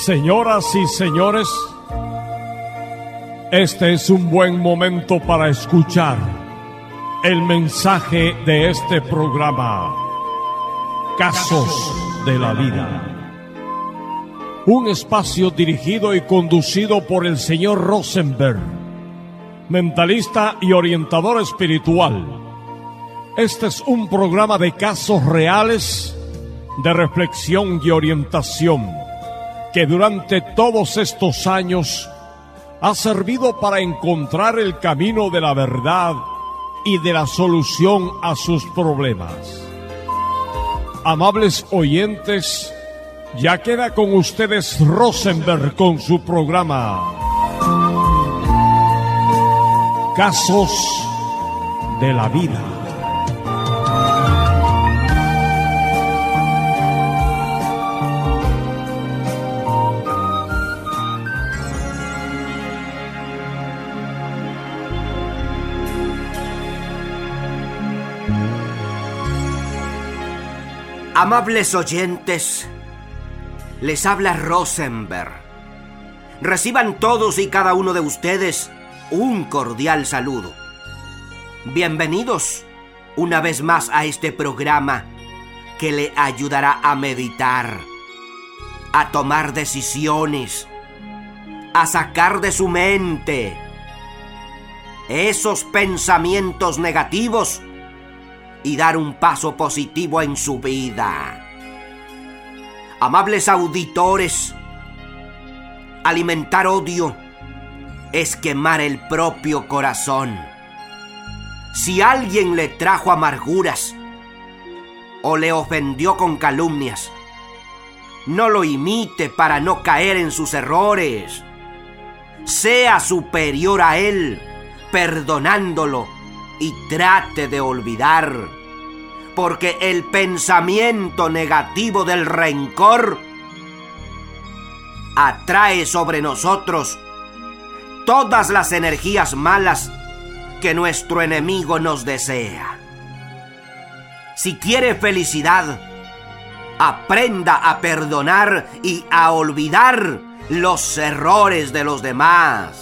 Señoras y señores, este es un buen momento para escuchar el mensaje de este programa, Casos de la Vida. Un espacio dirigido y conducido por el señor Rosenberg, mentalista y orientador espiritual. Este es un programa de casos reales, de reflexión y orientación, que durante todos estos años ha servido para encontrar el camino de la verdad y de la solución a sus problemas. Amables oyentes, ya queda con ustedes Rosenberg con su programa Casos de la Vida. Amables oyentes, les habla Rosenberg. Reciban todos y cada uno de ustedes un cordial saludo. Bienvenidos una vez más a este programa que le ayudará a meditar, a tomar decisiones, a sacar de su mente esos pensamientos negativos y dar un paso positivo en su vida. Amables auditores, alimentar odio es quemar el propio corazón. Si alguien le trajo amarguras o le ofendió con calumnias, no lo imite para no caer en sus errores. Sea superior a él, perdonándolo, y trate de olvidar, porque el pensamiento negativo del rencor atrae sobre nosotros todas las energías malas que nuestro enemigo nos desea. Si quiere felicidad, aprenda a perdonar y a olvidar los errores de los demás.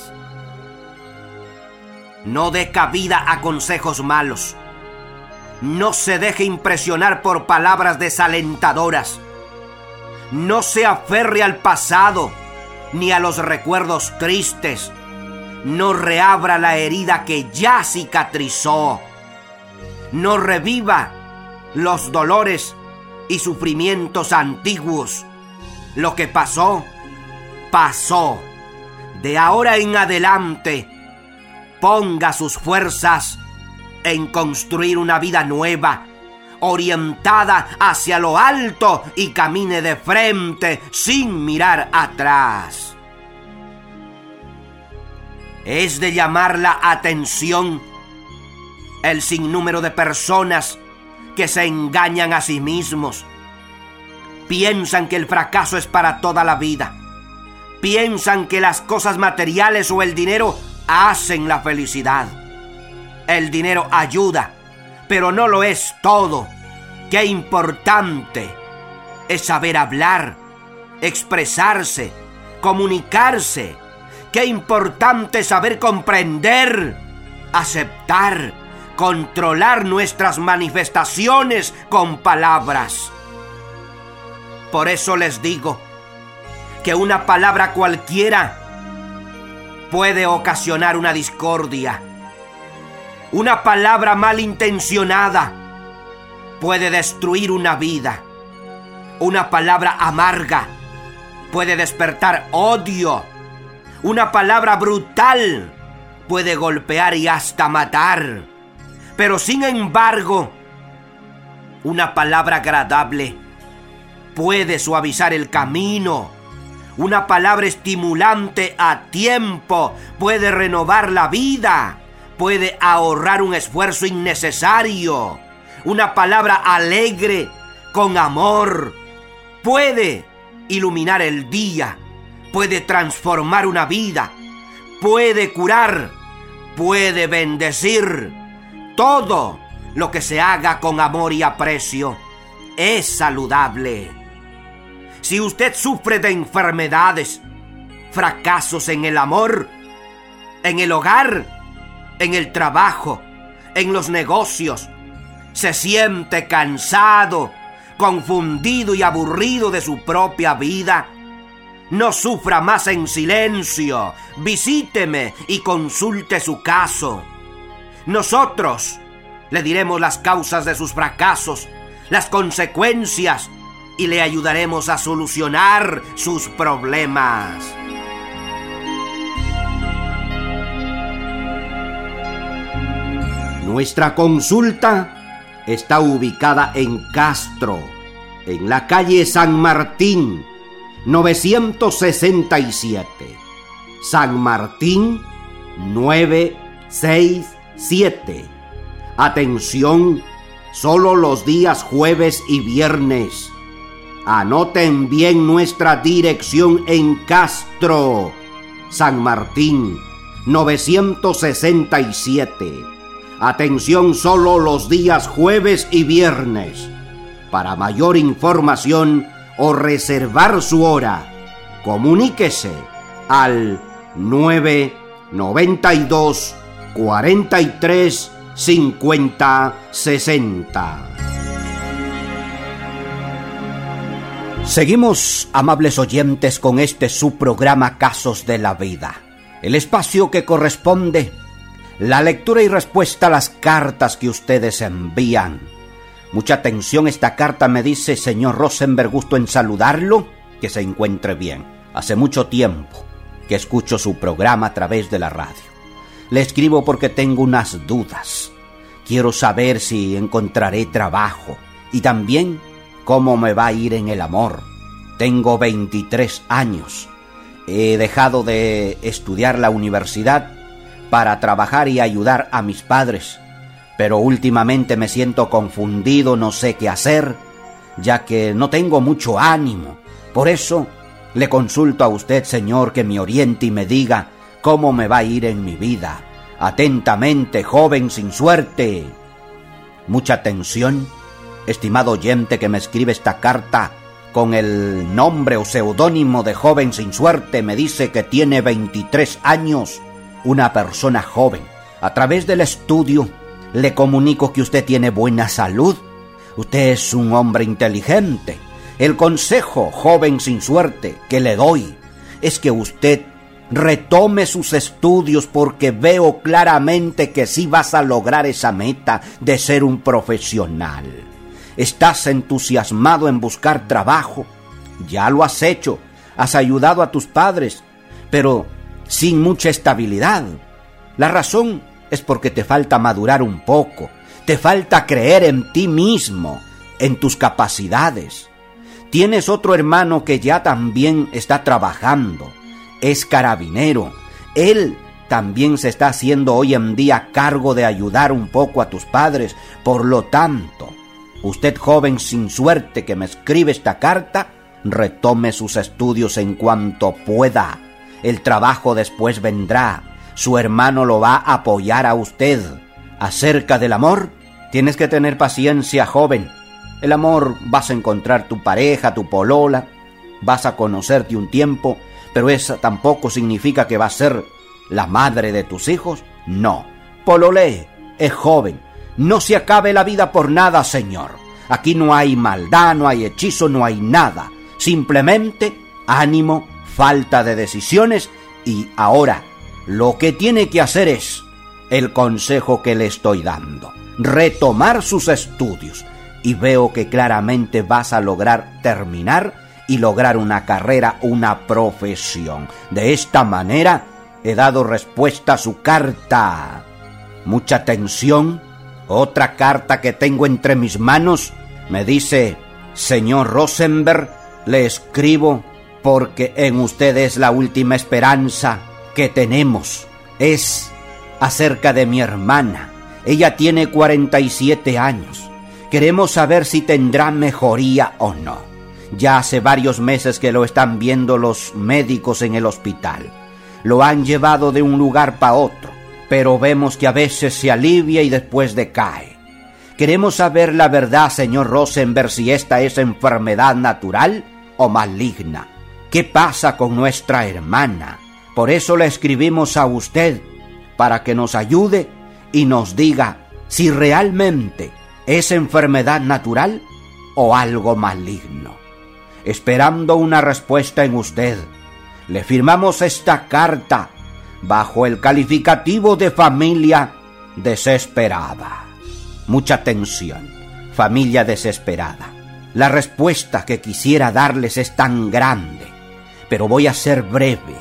No dé cabida a consejos malos. No se deje impresionar por palabras desalentadoras. No se aferre al pasado ni a los recuerdos tristes. No reabra la herida que ya cicatrizó. No reviva los dolores y sufrimientos antiguos. Lo que pasó, pasó. De ahora en adelante, ponga sus fuerzas en construir una vida nueva, orientada hacia lo alto, y camine de frente sin mirar atrás. Es de llamar la atención el sinnúmero de personas que se engañan a sí mismos. Piensan que el fracaso es para toda la vida. Piensan que las cosas materiales o el dinero hacen la felicidad. El dinero ayuda, pero no lo es todo. Qué importante es saber hablar, expresarse, comunicarse. Qué importante es saber comprender, aceptar, controlar nuestras manifestaciones con palabras. Por eso les digo que una palabra cualquiera puede ocasionar una discordia. Una palabra malintencionada puede destruir una vida. Una palabra amarga puede despertar odio. Una palabra brutal puede golpear y hasta matar. Pero sin embargo, una palabra agradable puede suavizar el camino. Una palabra estimulante a tiempo puede renovar la vida, puede ahorrar un esfuerzo innecesario. Una palabra alegre, con amor, puede iluminar el día, puede transformar una vida, puede curar, puede bendecir. Todo lo que se haga con amor y aprecio es saludable. Si usted sufre de enfermedades, fracasos en el amor, en el hogar, en el trabajo, en los negocios, se siente cansado, confundido y aburrido de su propia vida, no sufra más en silencio. Visíteme y consulte su caso. Nosotros le diremos las causas de sus fracasos, las consecuencias, y le ayudaremos a solucionar sus problemas. Nuestra consulta está ubicada en Castro, en la calle San Martín, 967. San Martín, 967. Atención, solo los días jueves y viernes. Anoten bien nuestra dirección en Castro, San Martín, 967. Atención, solo los días jueves y viernes. Para mayor información o reservar su hora, comuníquese al 992 43 50 60. Seguimos, amables oyentes, con este su programa Casos de la Vida, el espacio que corresponde la lectura y respuesta a las cartas que ustedes envían. Mucha atención, esta carta me dice: señor Rosenberg, gusto en saludarlo, que se encuentre bien. Hace mucho tiempo que escucho su programa a través de la radio. Le escribo porque tengo unas dudas. Quiero saber si encontraré trabajo y también cómo me va a ir en el amor. Tengo 23 años. He dejado de estudiar la universidad para trabajar y ayudar a mis padres, pero últimamente me siento confundido, no sé qué hacer, ya que no tengo mucho ánimo. Por eso le consulto a usted, señor, que me oriente y me diga cómo me va a ir en mi vida. Atentamente, joven sin suerte. Mucha atención, estimado oyente que me escribe esta carta con el nombre o seudónimo de joven sin suerte. Me dice que tiene 23 años, una persona joven. A través del estudio le comunico que usted tiene buena salud. Usted es un hombre inteligente. El consejo, joven sin suerte, que le doy es que usted retome sus estudios, porque veo claramente que sí vas a lograr esa meta de ser un profesional. Estás entusiasmado en buscar trabajo. Ya lo has hecho. Has ayudado a tus padres, pero sin mucha estabilidad. La razón es porque te falta madurar un poco. Te falta creer en ti mismo, en tus capacidades. Tienes otro hermano que ya también está trabajando. Es carabinero. Él también se está haciendo hoy en día cargo de ayudar un poco a tus padres. Por lo tanto, usted, joven sin suerte que me escribe esta carta, retome sus estudios en cuanto pueda. El trabajo después vendrá. Su hermano lo va a apoyar a usted. Acerca del amor, tienes que tener paciencia, joven. El amor, vas a encontrar tu pareja, tu polola, vas a conocerte un tiempo, pero eso tampoco significa que va a ser la madre de tus hijos. No, pololee, es joven. No se acabe la vida por nada, señor. Aquí no hay maldad, no hay hechizo, no hay nada. Simplemente ánimo, falta de decisiones. Y ahora, lo que tiene que hacer es el consejo que le estoy dando: retomar sus estudios. Y veo que claramente vas a lograr terminar y lograr una carrera, una profesión. De esta manera he dado respuesta a su carta. Mucha atención. Otra carta que tengo entre mis manos me dice: señor Rosenberg, le escribo porque en usted es la última esperanza que tenemos. Es acerca de mi hermana. Ella tiene 47 años. Queremos saber si tendrá mejoría o no. Ya hace varios meses que lo están viendo los médicos en el hospital. Lo han llevado de un lugar para otro, pero vemos que a veces se alivia y después decae. Queremos saber la verdad, señor Rosenberg, si esta es enfermedad natural o maligna. ¿Qué pasa con nuestra hermana? Por eso le escribimos a usted, para que nos ayude y nos diga si realmente es enfermedad natural o algo maligno. Esperando una respuesta en usted, le firmamos esta carta bajo el calificativo de familia desesperada. Mucha atención, familia desesperada. La respuesta que quisiera darles es tan grande, pero voy a ser breve.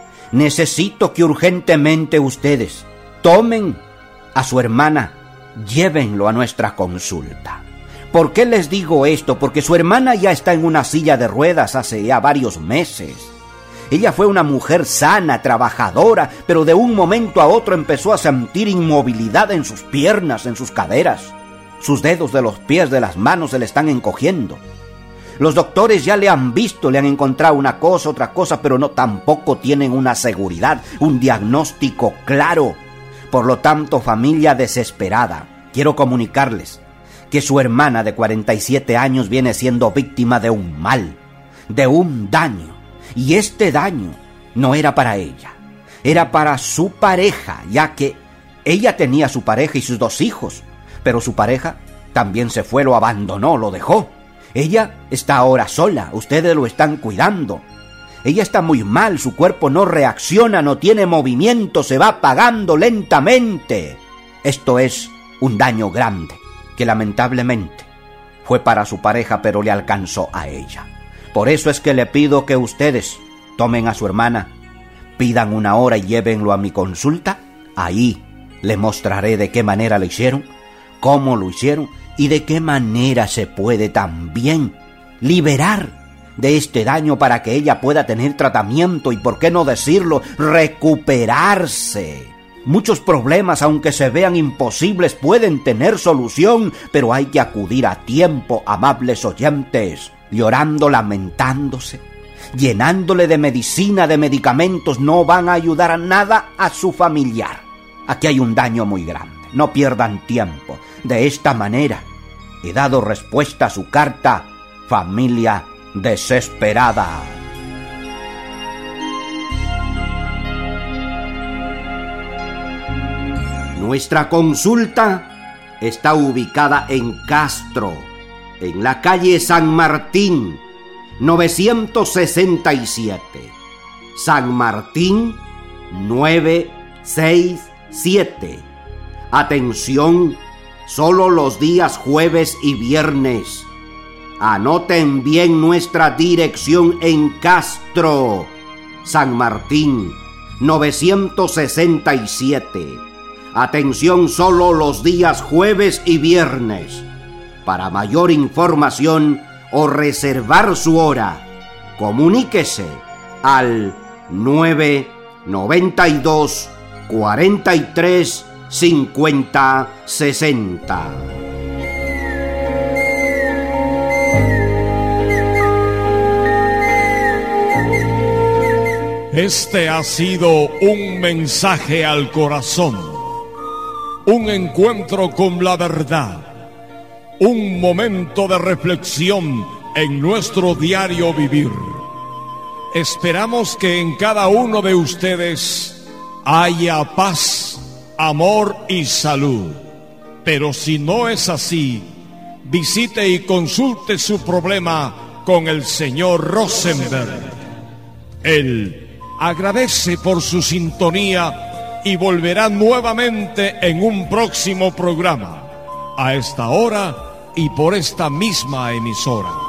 Necesito que urgentemente ustedes tomen a su hermana, llévenlo a nuestra consulta. ¿Por qué les digo esto? Porque su hermana ya está en una silla de ruedas hace ya varios meses. Ella fue una mujer sana, trabajadora, pero de un momento a otro empezó a sentir inmovilidad en sus piernas, en sus caderas. Sus dedos de los pies, de las manos se le están encogiendo. Los doctores ya le han visto, le han encontrado una cosa, otra cosa, pero no tampoco tienen una seguridad, un diagnóstico claro. Por lo tanto, familia desesperada, quiero comunicarles que su hermana de 47 años viene siendo víctima de un mal, de un daño. Y este daño no era para ella, era para su pareja, ya que ella tenía su pareja y sus 2 hijos, pero su pareja también se fue, lo abandonó, lo dejó. Ella está ahora sola, ustedes lo están cuidando. Ella está muy mal, su cuerpo no reacciona, no tiene movimiento, se va apagando lentamente. Esto es un daño grande, que lamentablemente fue para su pareja, pero le alcanzó a ella. Por eso es que le pido que ustedes tomen a su hermana, pidan una hora y llévenlo a mi consulta. Ahí le mostraré de qué manera lo hicieron, cómo lo hicieron y de qué manera se puede también liberar de este daño para que ella pueda tener tratamiento y, por qué no decirlo, recuperarse. Muchos problemas, aunque se vean imposibles, pueden tener solución, pero hay que acudir a tiempo, amables oyentes. Llorando, lamentándose, llenándole de medicina, de medicamentos, no van a ayudar a nada a su familiar. Aquí hay un daño muy grande. No pierdan tiempo. De esta manera he dado respuesta a su carta, familia desesperada. Nuestra consulta está ubicada en Castro, en la calle San Martín, 967. San Martín, 967. Atención, solo los días jueves y viernes. Anoten bien nuestra dirección en Castro, San Martín, 967. Atención, solo los días jueves y viernes. Para mayor información o reservar su hora, comuníquese al 992 43 50 60. Este ha sido un mensaje al corazón, un encuentro con la verdad, un momento de reflexión en nuestro diario vivir. Esperamos que en cada uno de ustedes haya paz, amor y salud. Pero si no es así, visite y consulte su problema con el señor Rosenberg. Él agradece por su sintonía y volverá nuevamente en un próximo programa, a esta hora y por esta misma emisora.